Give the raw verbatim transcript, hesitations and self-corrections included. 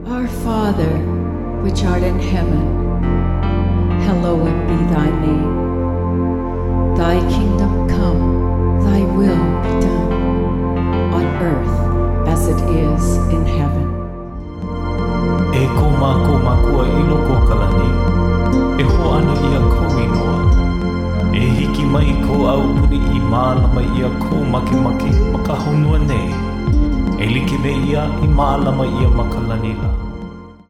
Our Father, which art in heaven, hallowed be thy name. Thy kingdom come, thy will be done, on earth as it is in heaven. E ko mako makua i loko kalani, e ho ana ia ko inoa. E hiki mai ko au uni i mālama ia ko make make makahonua nei. E like me ia i mālama ia makalanila.